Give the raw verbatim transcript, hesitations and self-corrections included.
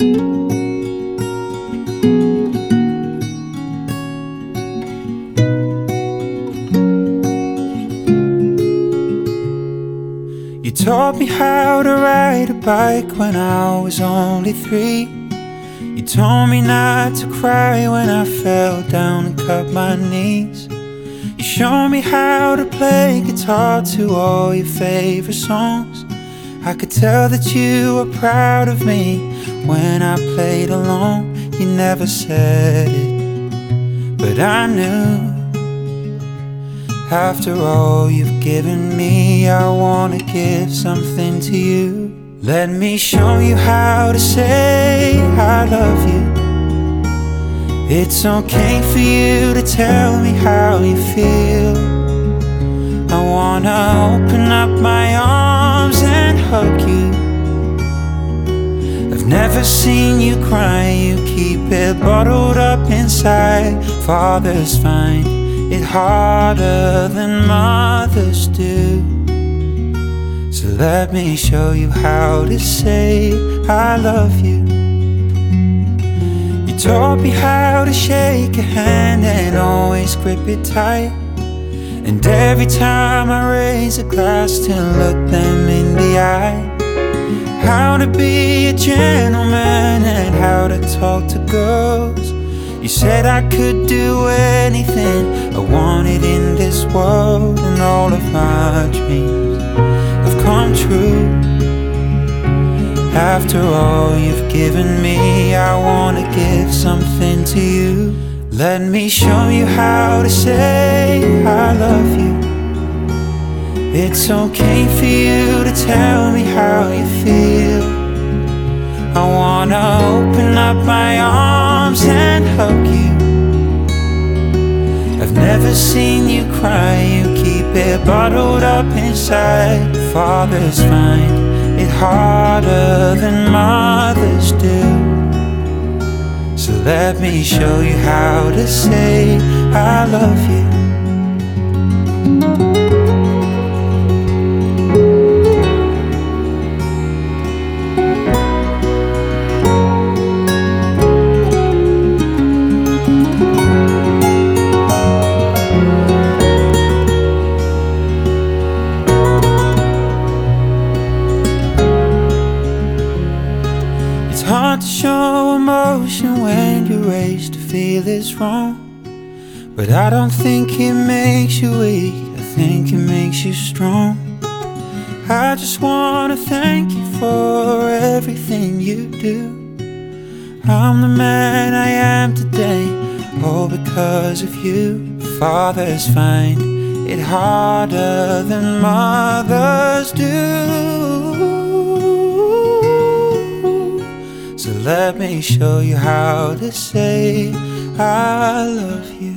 You taught me how to ride a bike when I was only three. You told me not to cry when I fell down and cut my knees. You showed me how to play guitar to all your favorite songs. I could tell that you were proud of me when I played along. You never said it, but I knew. After all you've given me, I wanna give something to you. Let me show you how to say I love you. It's okay for you to tell me how you feel. I wanna open up my arms and hug you. I've never seen you cry, you keep it bottled up inside. Fathers find it harder than mothers do. So let me show you how to say I love you. You taught me how to shake a hand and always grip it tight. And every time I raise a glass to look them in the eye. How to be a gentleman and how to talk to girls. You said I could do anything I wanted in this world, and all of my dreams have come true. After all you've given me, I wanna give something to you. Let me show you how to say I love you. It's okay for you to tell me how you feel. I wanna open up my arms and hug you. I've never seen you cry, you keep it bottled up inside. Fathers find it harder than mothers do. So let me show you how to say I love you. It's hard to show emotion when you're raised to feel it's wrong. But I don't think it makes you weak, I think it makes you strong. I just wanna thank you for everything you do. I'm the man I am today, all because of you. Fathers find it harder than mothers do. So let me show you how to say I love you.